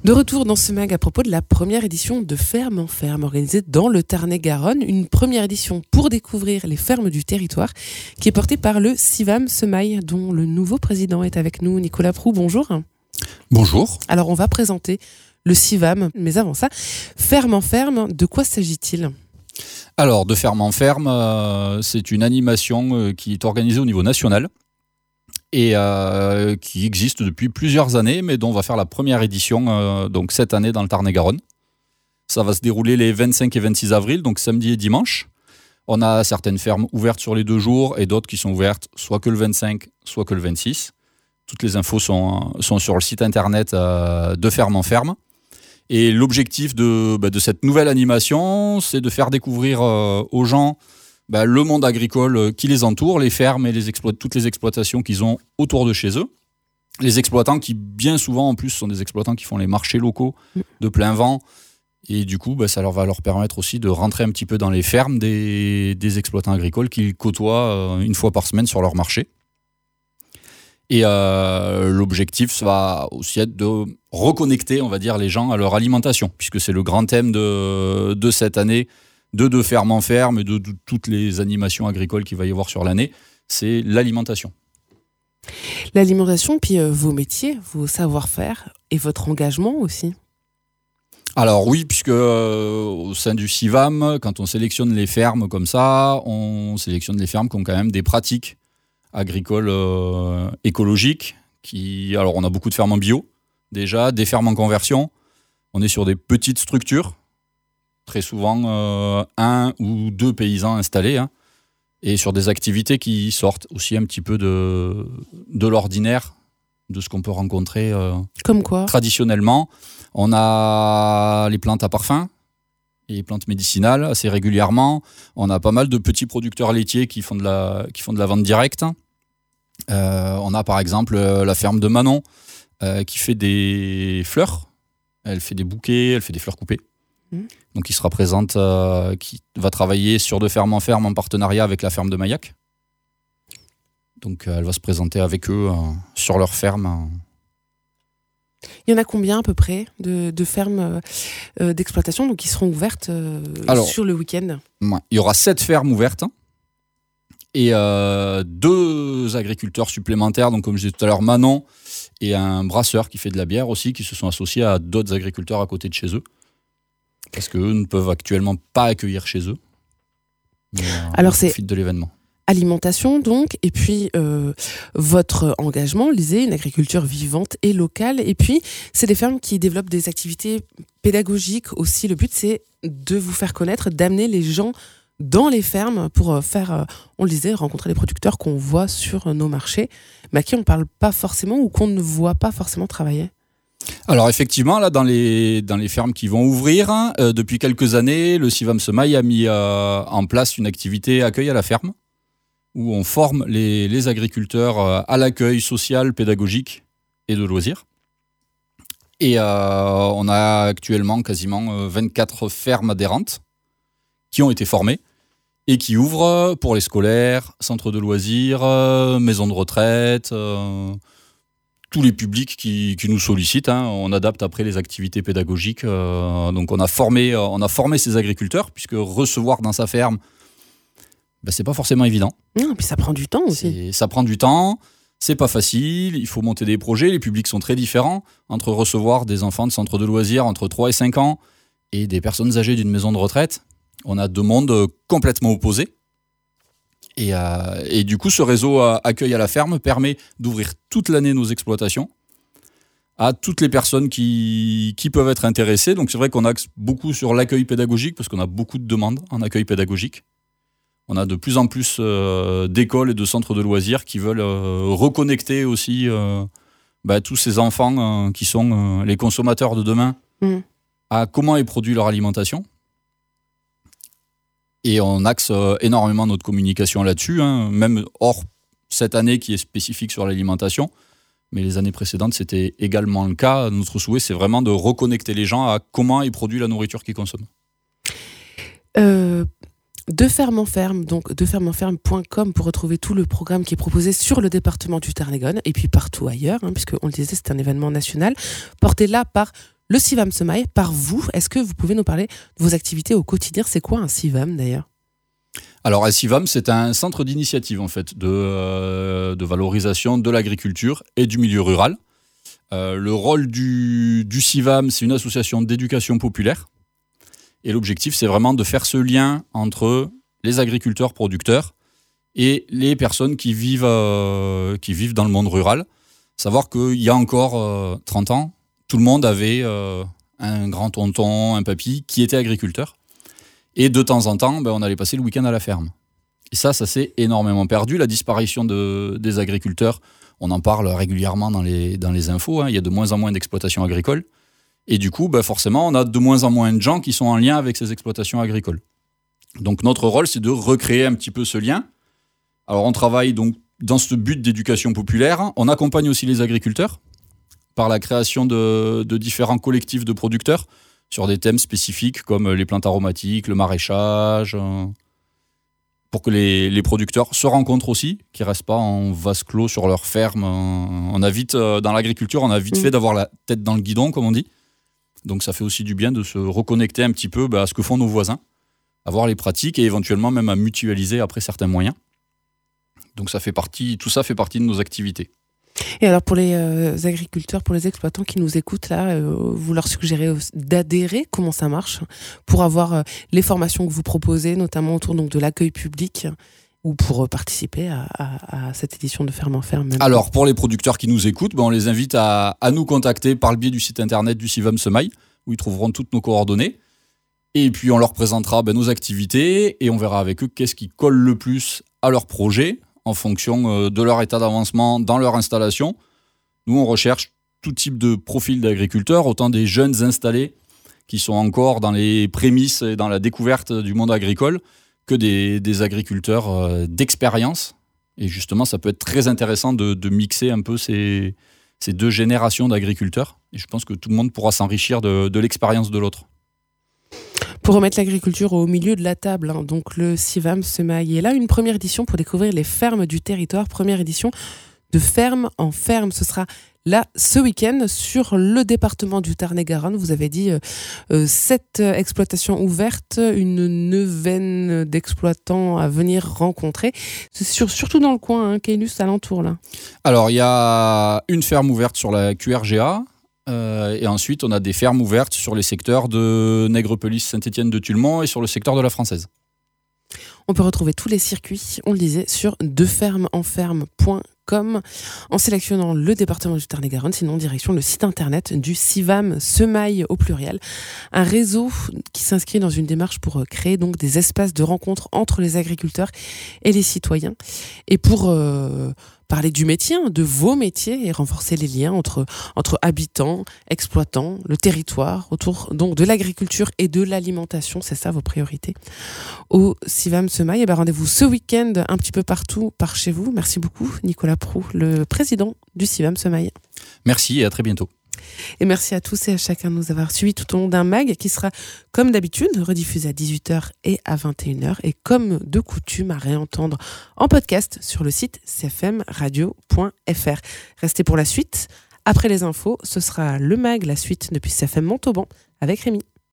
De retour dans ce mag à propos de la première édition de Ferme en Ferme, organisée dans le Tarn-et-Garonne. Une première édition pour découvrir les fermes du territoire, qui est portée par le CIVAM Semail, dont le nouveau président est avec nous, Nicolas Proux. Bonjour. Bonjour. Alors, on va présenter le CIVAM, mais avant ça, Ferme en Ferme, de quoi s'agit-il ? Alors, de Ferme en Ferme, c'est une animation qui est organisée au niveau national et qui existe depuis plusieurs années, mais dont on va faire la première édition donc cette année dans le Tarn-et-Garonne. Ça va se dérouler les 25 et 26 avril, donc samedi et dimanche. On a certaines fermes ouvertes sur les 2 jours et d'autres qui sont ouvertes soit que le 25, soit que le 26. Toutes les infos sont sur le site internet de Ferme en Ferme. Et l'objectif de cette nouvelle animation, c'est de faire découvrir aux gens le monde agricole qui les entoure, les fermes et toutes les exploitations qu'ils ont autour de chez eux. Les exploitants qui, bien souvent, en plus, sont des exploitants qui font les marchés locaux de plein vent. Et du coup, ça va leur permettre aussi de rentrer un petit peu dans les fermes des exploitants agricoles qu'ils côtoient une fois par semaine sur leur marché. Et l'objectif, ça va aussi être de reconnecter, on va dire, les gens à leur alimentation, puisque c'est le grand thème de cette année, de Ferme en Ferme et de toutes les animations agricoles qu'il va y avoir sur l'année, c'est l'alimentation. L'alimentation, puis vos métiers, vos savoir-faire et votre engagement aussi. Alors oui, puisque au sein du CIVAM, quand on sélectionne les fermes comme ça, on sélectionne les fermes qui ont quand même des pratiques agricoles écologiques. Alors on a beaucoup de fermes en bio, déjà, des fermes en conversion. On est sur des petites structures, très souvent 1 ou 2 paysans installés, et sur des activités qui sortent aussi un petit peu de l'ordinaire, de ce qu'on peut rencontrer comme quoi traditionnellement. On a les plantes à parfum et les plantes médicinales assez régulièrement. On a pas mal de petits producteurs laitiers qui font de la vente directe. On a par exemple la ferme de Manon qui fait des fleurs. Elle fait des bouquets, elle fait des fleurs coupées. Donc, il sera présente, qui va travailler sur de Ferme en Ferme en partenariat avec la ferme de Maillac. Donc, elle va se présenter avec eux sur leur ferme. Il y en a combien à peu près de fermes d'exploitation qui seront ouvertes sur le week-end ? Il y aura 7 fermes ouvertes et 2 agriculteurs supplémentaires. Donc, comme je disais tout à l'heure, Manon et un brasseur qui fait de la bière aussi, qui se sont associés à d'autres agriculteurs à côté de chez eux. Parce qu'eux ne peuvent actuellement pas accueillir chez eux. Alors c'est de l'événement. Alimentation donc, et puis votre engagement, lisez, une agriculture vivante et locale. Et puis, c'est des fermes qui développent des activités pédagogiques aussi. Le but, c'est de vous faire connaître, d'amener les gens dans les fermes pour faire, on le disait, rencontrer les producteurs qu'on voit sur nos marchés, mais à qui on ne parle pas forcément ou qu'on ne voit pas forcément travailler. Alors effectivement, là, dans les fermes qui vont ouvrir, depuis quelques années, le CIVAM Semail a mis en place une activité accueil à la ferme, où on forme les agriculteurs à l'accueil social, pédagogique et de loisirs. Et on a actuellement quasiment 24 fermes adhérentes qui ont été formées et qui ouvrent pour les scolaires, centres de loisirs, maisons de retraite, tous les publics qui nous sollicitent. On adapte après les activités pédagogiques. Donc on a formé ces agriculteurs, puisque recevoir dans sa ferme, c'est pas forcément évident. Non, puis ça prend du temps aussi. Ça prend du temps, c'est pas facile, il faut monter des projets, les publics sont très différents, entre recevoir des enfants de centres de loisirs entre 3 et 5 ans et des personnes âgées d'une maison de retraite. On a 2 mondes complètement opposés. Et du coup, ce réseau accueil à la ferme permet d'ouvrir toute l'année nos exploitations à toutes les personnes qui peuvent être intéressées. Donc c'est vrai qu'on axe beaucoup sur l'accueil pédagogique parce qu'on a beaucoup de demandes en accueil pédagogique. On a de plus en plus d'écoles et de centres de loisirs qui veulent reconnecter aussi tous ces enfants qui sont les consommateurs de demain à comment est produit leur alimentation. Et on axe énormément notre communication là-dessus, même hors cette année qui est spécifique sur l'alimentation. Mais les années précédentes, c'était également le cas. Notre souhait, c'est vraiment de reconnecter les gens à comment est produit la nourriture qu'ils consomment. De Ferme en Ferme, donc defermeenferme.com pour retrouver tout le programme qui est proposé sur le département du Tarn-et-Garonne et puis partout ailleurs, puisque on le disait, c'est un événement national, porté là par le CIVAM Semail par vous. Est-ce que vous pouvez nous parler de vos activités au quotidien? C'est quoi un CIVAM d'ailleurs? Alors, un CIVAM, c'est un centre d'initiative en fait, de valorisation de l'agriculture et du milieu rural. Le rôle du CIVAM, c'est une association d'éducation populaire. Et l'objectif, c'est vraiment de faire ce lien entre les agriculteurs producteurs et les personnes qui vivent dans le monde rural. Savoir qu'il y a encore 30 ans, tout le monde avait un grand-tonton, un papy qui était agriculteur. Et de temps en temps, on allait passer le week-end à la ferme. Et ça s'est énormément perdu. La disparition des agriculteurs, on en parle régulièrement dans les infos. Il y a de moins en moins d'exploitations agricoles. Et du coup, forcément, on a de moins en moins de gens qui sont en lien avec ces exploitations agricoles. Donc notre rôle, c'est de recréer un petit peu ce lien. Alors on travaille donc dans ce but d'éducation populaire. On accompagne aussi les agriculteurs par la création de différents collectifs de producteurs sur des thèmes spécifiques comme les plantes aromatiques, le maraîchage, pour que les producteurs se rencontrent aussi, qu'ils ne restent pas en vase clos sur leur ferme. Dans l'agriculture, on a vite fait d'avoir la tête dans le guidon, comme on dit. Donc ça fait aussi du bien de se reconnecter un petit peu à ce que font nos voisins, à voir les pratiques et éventuellement même à mutualiser après certains moyens. Donc tout ça fait partie de nos activités. Et alors pour les agriculteurs, pour les exploitants qui nous écoutent là, vous leur suggérez d'adhérer? Comment ça marche pour avoir les formations que vous proposez, notamment autour donc de l'accueil public, ou pour participer à cette édition de Ferme en Ferme? Alors pour les producteurs qui nous écoutent, on les invite à nous contacter par le biais du site internet du CIVAM Semail, où ils trouveront toutes nos coordonnées. Et puis on leur présentera nos activités et on verra avec eux qu'est-ce qui colle le plus à leur projet, en fonction de leur état d'avancement dans leur installation. Nous, on recherche tout type de profil d'agriculteurs, autant des jeunes installés qui sont encore dans les prémices et dans la découverte du monde agricole, que des agriculteurs d'expérience. Et justement, ça peut être très intéressant de mixer un peu ces deux générations d'agriculteurs. Et je pense que tout le monde pourra s'enrichir de l'expérience de l'autre. Pour remettre l'agriculture au milieu de la table, donc le CIVAM Semail est là, une première édition pour découvrir les fermes du territoire, première édition de Ferme en Ferme. Ce sera là ce week-end sur le département du Tarn-et-Garonne. Vous avez dit 7 exploitations ouvertes, une neuvaine d'exploitants à venir rencontrer. C'est surtout dans le coin, Caylus, alentour là. Alors il y a une ferme ouverte sur la QRGA. Et ensuite, on a des fermes ouvertes sur les secteurs de Nègrepelisse, Saint-Étienne-de-Tulmont et sur le secteur de la Française. On peut retrouver tous les circuits, on le disait, sur defermeenferme.com en sélectionnant le département du Tarn-et-Garonne, sinon direction le site internet du CIVAM Semail au pluriel. Un réseau qui s'inscrit dans une démarche pour créer donc des espaces de rencontre entre les agriculteurs et les citoyens. Et pour parler du métier, de vos métiers et renforcer les liens entre habitants, exploitants, le territoire, autour donc de l'agriculture et de l'alimentation, c'est ça vos priorités. Au CIVAM Semail, rendez-vous ce week-end un petit peu partout par chez vous. Merci beaucoup Nicolas Proux, le président du CIVAM Semail. Merci et à très bientôt. Et merci à tous et à chacun de nous avoir suivis tout au long d'un mag qui sera, comme d'habitude, rediffusé à 18h et à 21h et comme de coutume à réentendre en podcast sur le site cfmradio.fr. Restez pour la suite. Après les infos, ce sera le mag, la suite depuis CFM Montauban avec Rémi.